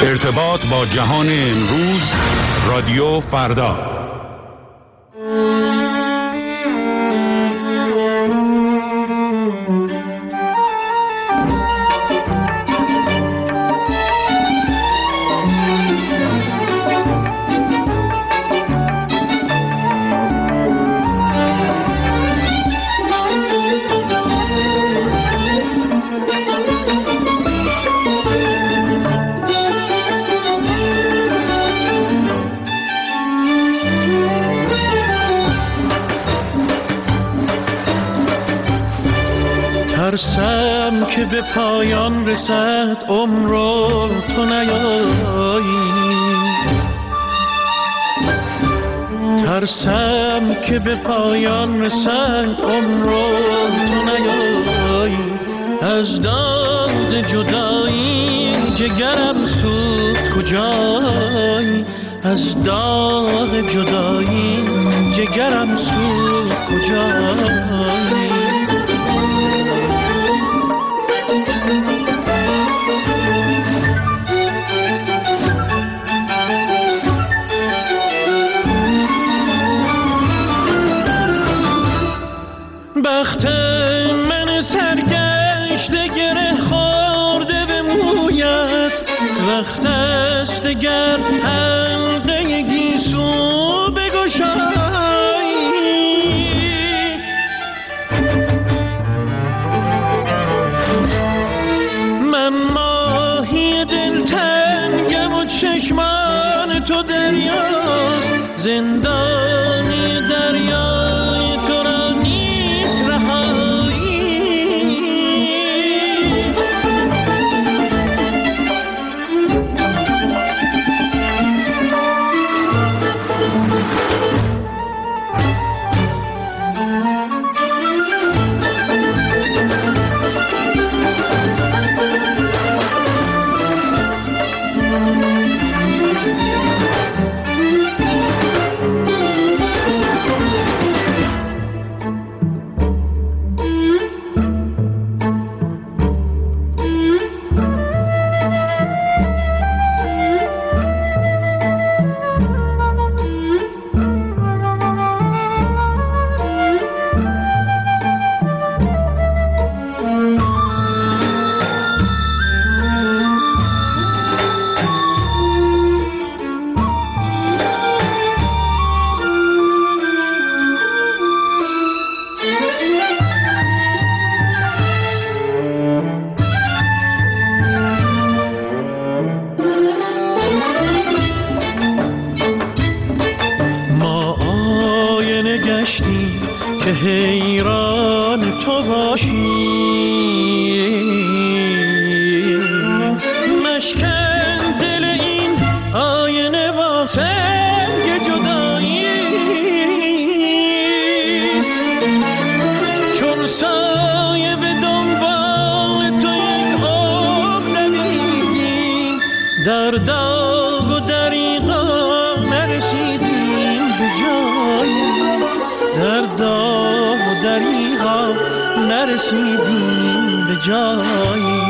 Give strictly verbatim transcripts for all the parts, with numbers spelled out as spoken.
ارتباط با جهان امروز، رادیو فردا. ترسم که به پایان رسد عمر و تو نیایی، ترسم که به پایان رسد عمر و تو نیایی. از داد جدایی جگرم سوخت کجایی، از داد جدایی جگرم سوخت کجایی. بخت من سرگشته گره خورده به مویت، وقت است دگر حلقه گیسو بگشایی. من ماهی دلتنگم و چشمان تو دریاست، زندانی دریای تو را نیست رهایی. که حیران تو باشی، مشکن دل این آینه با سنگ جدایی. چون سایه به دنبال تو یک عمر دویدیم، در داغ و دریغا نرسیدیم به جایی، در داغ و دریغا نرسیدیم به جایی.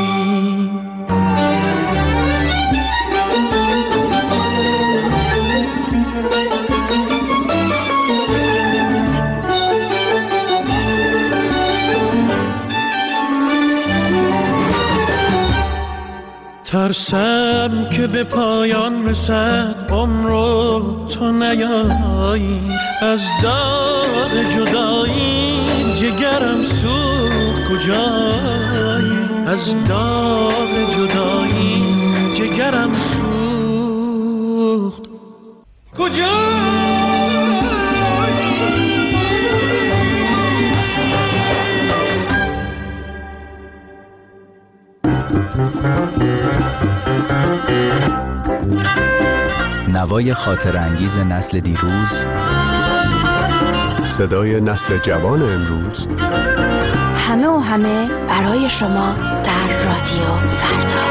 ترسم که به پایان رسد عمر و تو نیایی، از داغ جدایی جگرم سوخت کجایی، از داغ جدایی جگرم سوخت کجایی. نوای خاطر انگیز نسل دیروز، صدای نسل جوان امروز، همه و همه برای شما در رادیو فردا.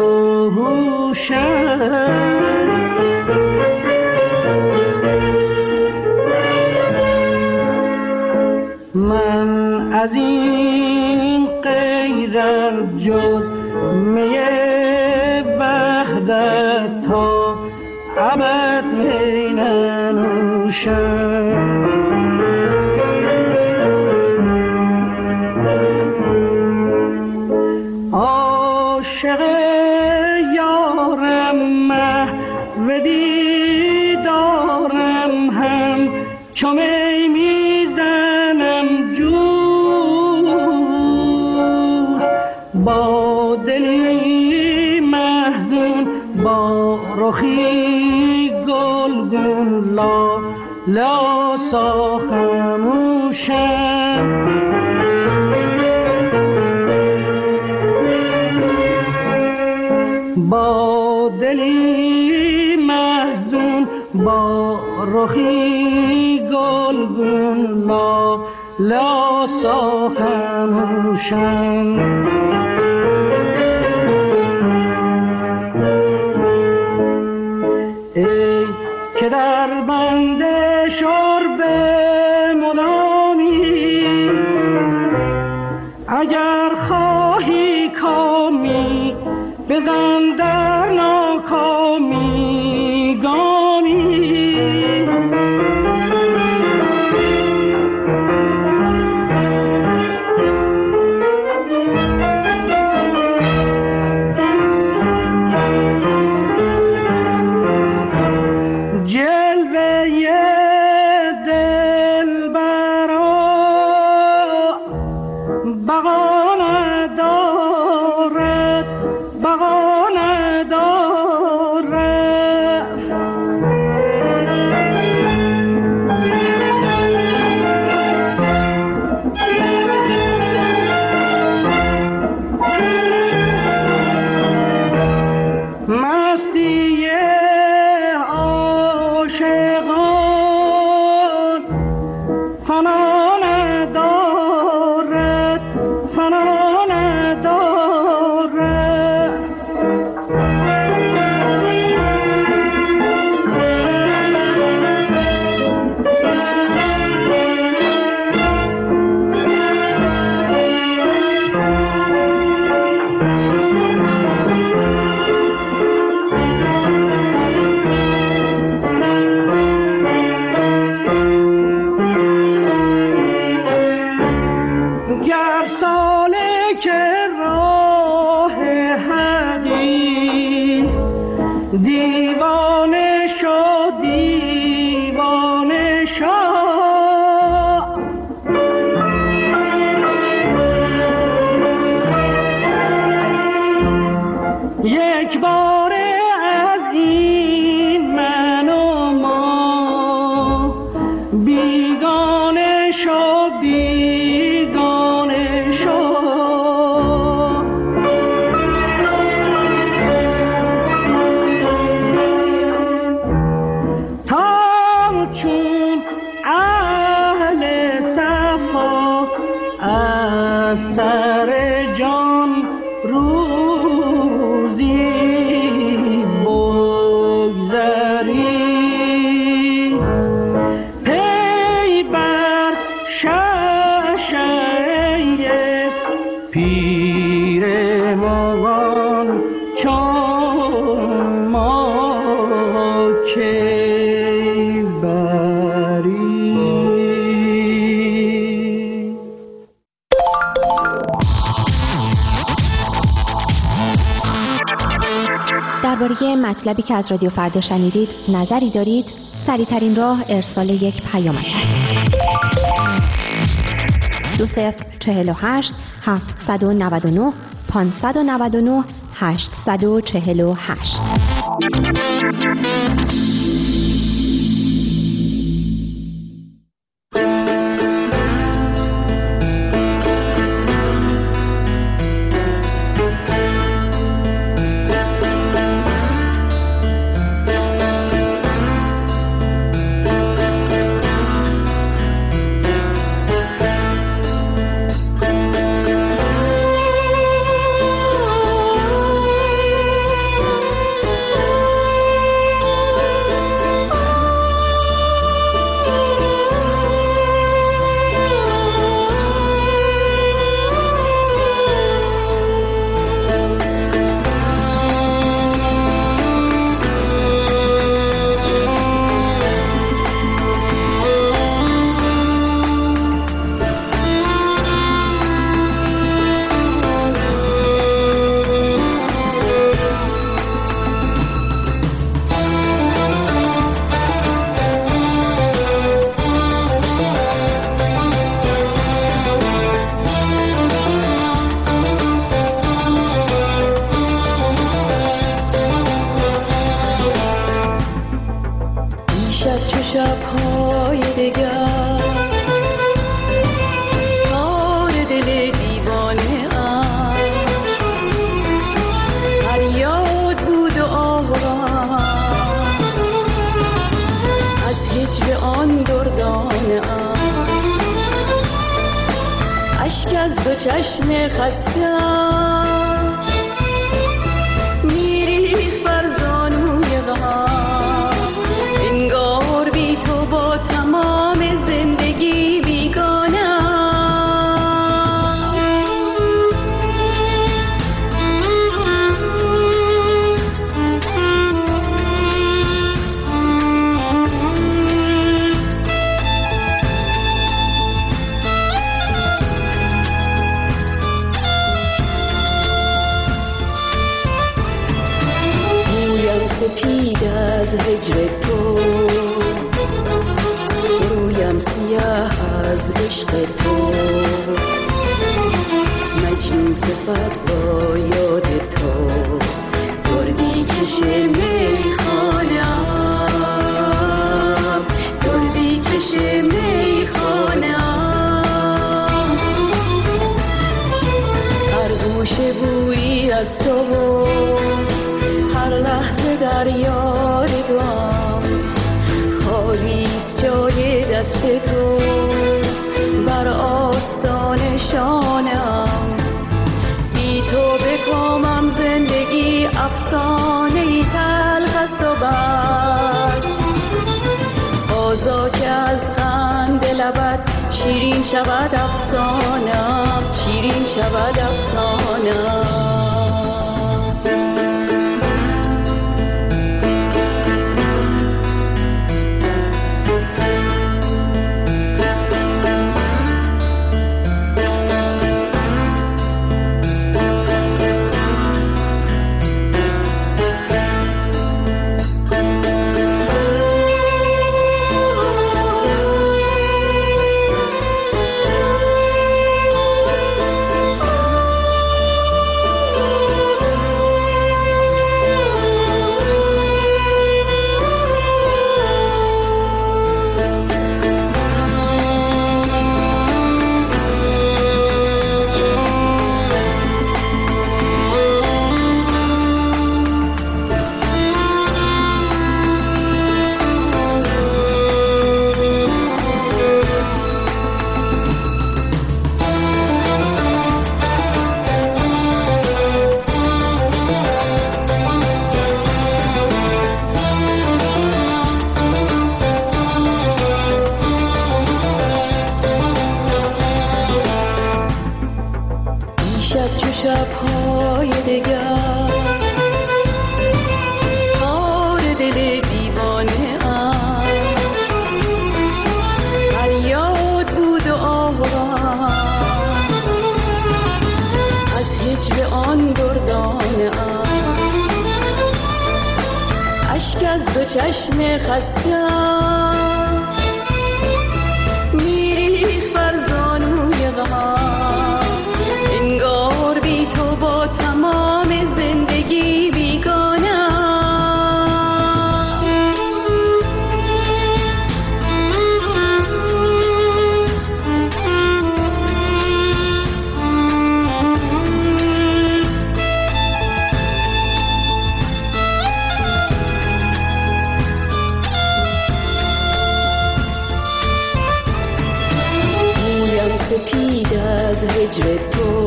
من از این غیرت جز می وحدت تا ابد می ننوشم. عاشق یارم محو دیدارم هم چو می میزنم جوش، با دلی محزون با رخی گلگون لا لا سا خموشم. با دلی محزون با رخی گلگون لا لا سا خموشم. ای که در بند شرب مدامی، اگر خواهی کامی بزن در ناکامی گامی. درباره مطلبی که از رادیو فردا شنیدید نظری دارید؟ سریع‌ترین راه ارسال یک پیامک است. دو صفر چهل و هشت هفتصد و نود و نه پانصد و نود و نه هشتصد و چهل و هشت. دگر کار دل دیوانه ام، فریاد بود و آوام از هجر آن دردانه ام، اشک از دو چشم خستم میریخت بر زانوی غم، انگار بی تو با تمام زندگی بیگانه‌ام. سپید از هجر تو، رویم سیاه از عشق تو، مجنون صفت با یاد تو، دردی کش میخانم، دردی کش میخانم، هر گوشه بویی از تو، هر لحظه در یاد توام، خالیست جای دست تو بر آستان شانم، بی تو به کامم زندگی افسانه‌ای تلخ است و بس، بازا که از قند لبت شیرین شود افسانم، شیرین شود افسانم. شب‌های دگر کار دل دیوانه ام، فریاد بود و آوام از هجر آن دردانه ام، اشک از دو چشم خستم میریخت بر زانوی غم، انگار بی تو با تمام زندگی بیگانه‌ام. مویم سپید از هجر تو،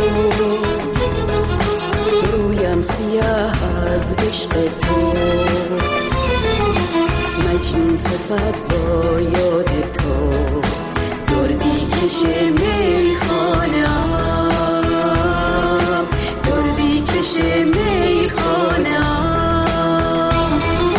رویم سیاه از عشق تو، مجنون صفت با یاد تو، دردی کش میخانم، دردی کش میخانم،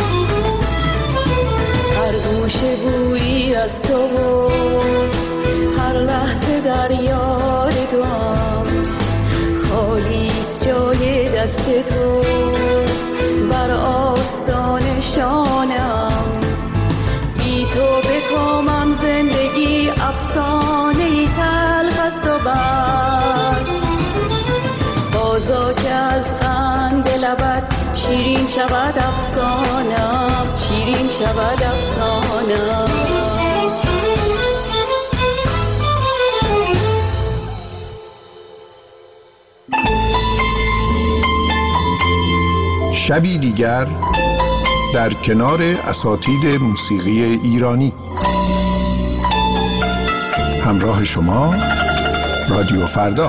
هر گوشه بویی از تو، هر لحظه در یاد توام، خالیست جای دست تو بر آستان شانم، بی تو به کامم زندگی افسانه‌ای تلخ است و بس، بازا که از قند لبت شیرین شود افسانم، شیرین شود افسانم. شبی دیگر در کنار اساتید موسیقی ایرانی. همراه شما رادیو فردا.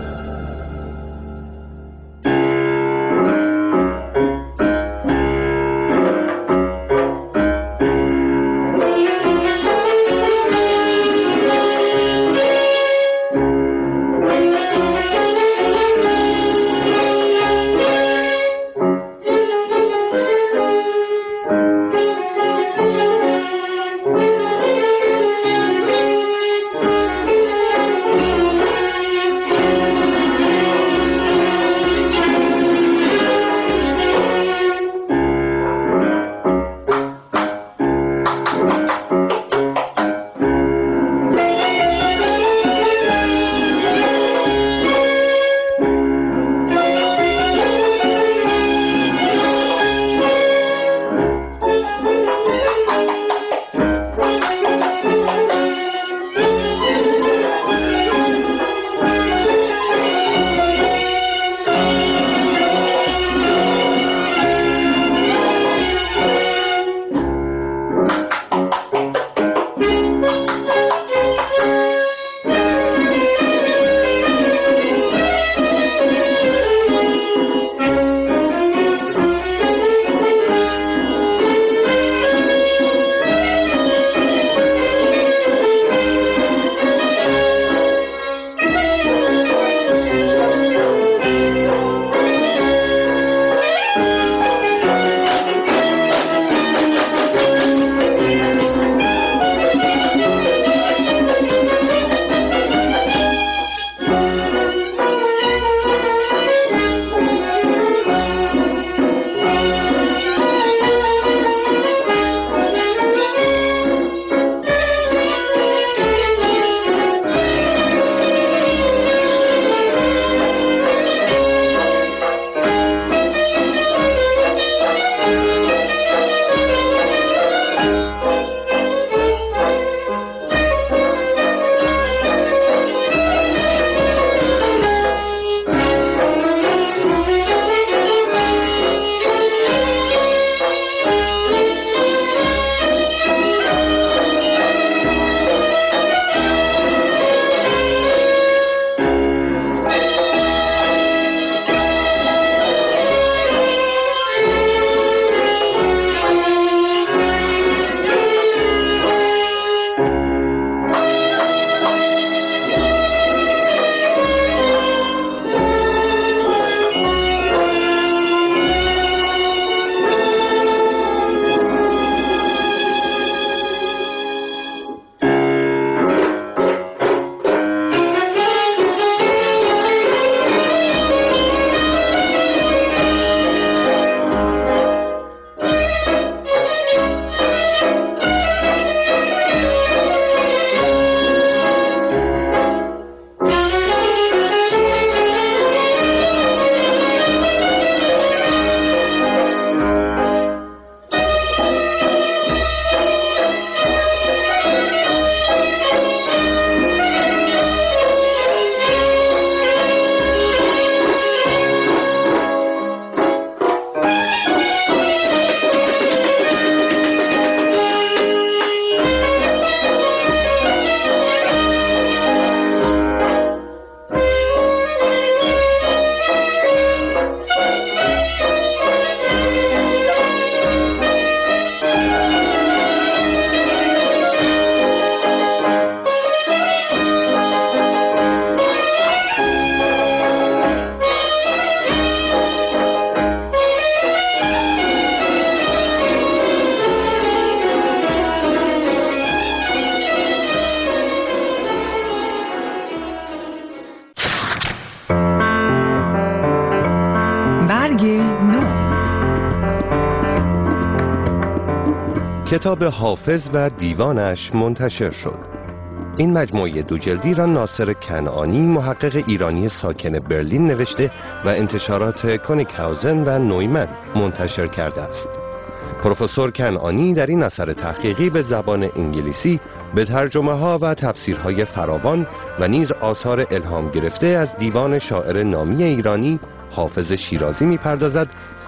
کتاب حافظ و دیوانش منتشر شد. این مجموعه دو جلدی را ناصر کنعانی محقق ایرانی ساکن برلین نوشته و انتشارات کونیکهاوزن و نویمن منتشر کرده است. پروفسور کنعانی در این اثر تحقیقی به زبان انگلیسی به ترجمه ها و تفسیرهای فراوان و نیز آثار الهام گرفته از دیوان شاعر نامی ایرانی حافظ شیرازی می‌پردازد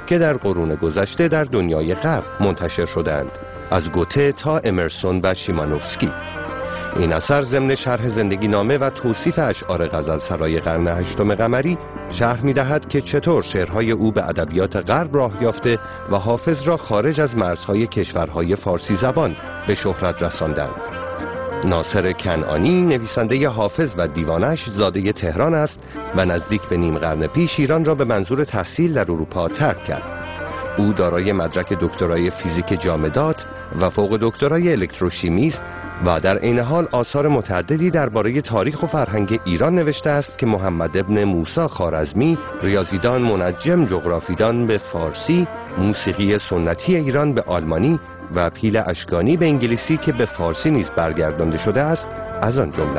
که در قرون گذشته در دنیای غرب منتشر شدند، از گوته تا امرسون و شیمانوفسکی. این اثر ضمن شرح زندگی نامه و توصیف اشعار غزلسرای قرن هشتم قمری شرح می‌دهد که چطور شعرهای او به ادبیات غرب راه یافته و حافظ را خارج از مرزهای کشورهای فارسی زبان به شهرت رساندند. ناصر کنعانی نویسنده حافظ و دیوانش زاده تهران است و نزدیک به نیم قرن پیش ایران را به منظور تحصیل در اروپا ترک کرد. او دارای مدرک دکترای فیزیک جامدات و فوق دکترای الکتروشیمی است و در عین حال آثار متعددی درباره تاریخ و فرهنگ ایران نوشته است که محمد ابن موسی خوارزمی، ریاضیدان منجم جغرافیدان به فارسی، موسیقی سنتی ایران به آلمانی و پیل اشکانی به انگلیسی که به فارسی نیز برگردانده شده است از آن جمله.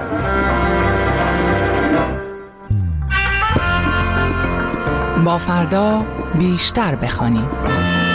با فردا بیشتر بخوانیم.